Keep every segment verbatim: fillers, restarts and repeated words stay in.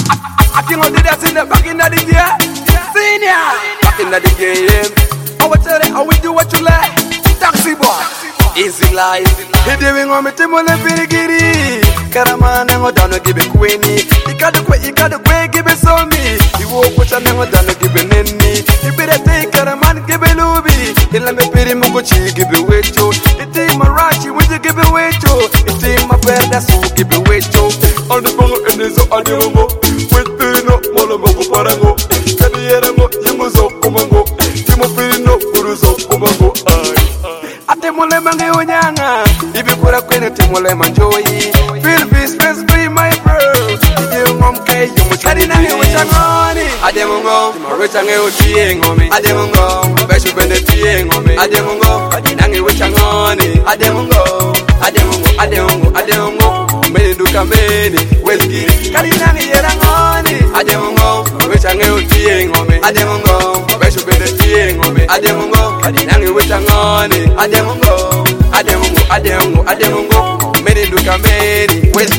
I can't do that in the back in the year. Senior, back in the game. I will tell you, I will do what you like. Taxi boy, easy life. He doing on me, Timon and Pirigiri. Caraman and what down to give it queenie. You gotta quit, you gotta quit, give it so me. You walk with a man down to give it any. You better take Caraman, give it Luby. You let me pity Mokochi, give it way to. It is Marachi, when you give it way to. It is my bed, that's who give it way to. On the phone, and there's a animal. With the no, Molobo, Parango. Cadiero, Yamuzo, Omango. Timofino, Uruzo, Omango. Atemole Mangi Onyanga. If you put a queen at Timole Manjoy, feel this best be my pearl. You won't pay you much. I didn't know which I'm on it. I didn't go, which I'm going on me. I didn't go, Beshu Beneting on me. I didn't go, I didn't know which I'm on it. I didn't go, I didn't go, I didn't go, I didn't go. Many do come in, well, Karinani Yerangoni. I didn't go, which I'm going on me. I didn't go, Beshu Beneting on me. I didn't go, I didn't know which I'm on it. I didn't go, I didn't go, I didn't go, I didn't go. Many do come in, well,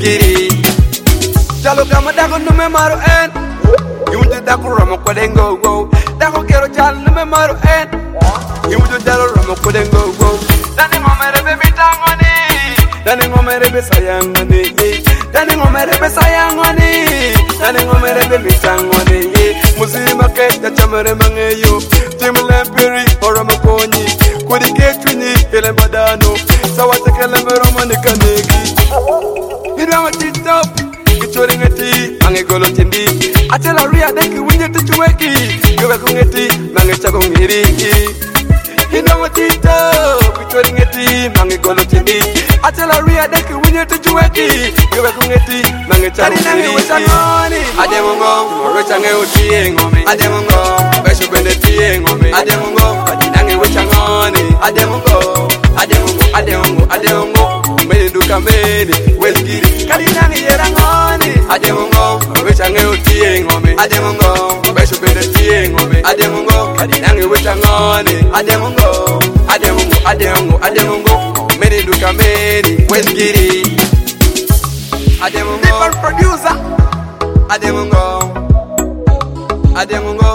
Jalo kama dago nume maru en. Yundu dago ramo kodengo go. Dago kero jalo nume maru en. Yundu jalo ramo kodengo go. Dani ngomere be bitangoni. Dani ngomere be sayangoni. Dani ngomere be sayangoni. Dani ngomere be bitangoni. Muzima keta chamere mangeyo. Timule piri oramo konyi. Kudi ketwini ele badano. Sawate kele meromo nikanegi. Hidwa titop. Choring a tea, Mangolo Tindi. I tell a real deck when you touch wakey. You are going to tea, Mangachagong Hiri. You know what it does, choring a tea, Mangolo Tindi. I tell a real deck when you touch wakey. You are going to tea, Mangachagong Hiri. I don't go, rich and go teeing on me. I don't go, Bishop and the teeing on me. I don't go, I didn't which I'm on it. I don't go, I don't go, I don't go, I don't go. Many do come in, well, get it. Karinani Yerangoni. I didn't go, which I'm going to on me. I didn't go, Bishop in the teeing on me. I didn't go, I didn't which I'm on it. I didn't go, I didn't go, I didn't go, I didn't go. Many do come in, well, get it. I didn't go, producer. I didn't go, I didn't go,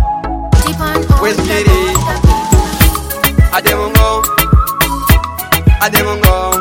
well, get it. I didn't go, I didn't go.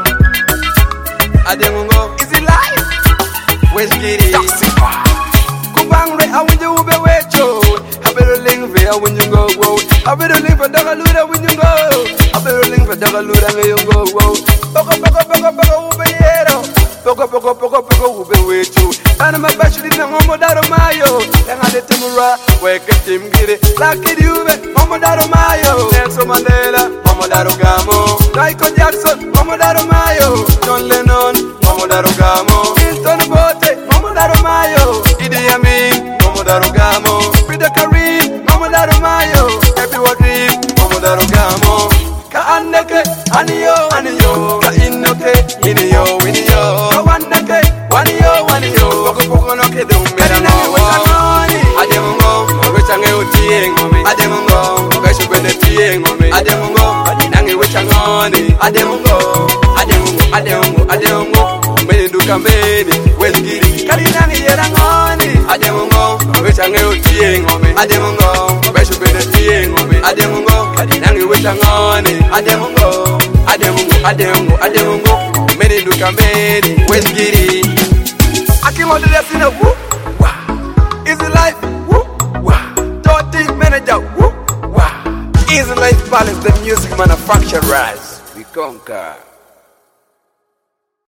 I didn't go, is it life? Where's Giddy? Kubangre, I want you to be with you. I better link there when you go. I better link for Dagaluda when you go. I better link for Dagaluda when you go. Poco, poco, poco, poco, ube yero. Poco, poco, poco, poco, ube with you. And I'm a bachelor in Momodaro Mayo. And I let Timura, wake up Tim Giddy. Lucky you, Momodaro Mayo. Nelson Mandela, Momodaro Gamo. Michael Jackson, Momodaro Mayo. John Lennon, Momodaro Gamo. Winston Bote, Momodaro Mayo. Idi Amin, Momodaro Gamo. Frida Karim, Momodaro Mayo. Happy Wadri, Momodaro Gamo. Ka Anneke, Aniyo, Aniyo. Ka Innoke, Iniyo, Iniyo. Ka Wanneke, Waniyo, Waniyo. Poko Poko Noke Dumbera no. Ademungo, Wechange Utieng on me. Ademungo, Beshu Benetieng on me. Ademungo, Adinange Wechangoni. Ademungo, Ademungo, Ademungo, Ademungo. Many do come in, well, Giddy. Karinani Yerangoni. Ademungo, Wechange Utieng on me. Ademungo, Beshu Benetieng on me. Ademungo, Adinange Wechangoni. Ademungo, Ademungo, Ademungo, Ademungo. Many do come in, well, Giddy. I came on to the scene of whoop. Easy life, woo, wah. Dirty manager, woo, wah. Easy life balance, the music manufacturers. We conquer.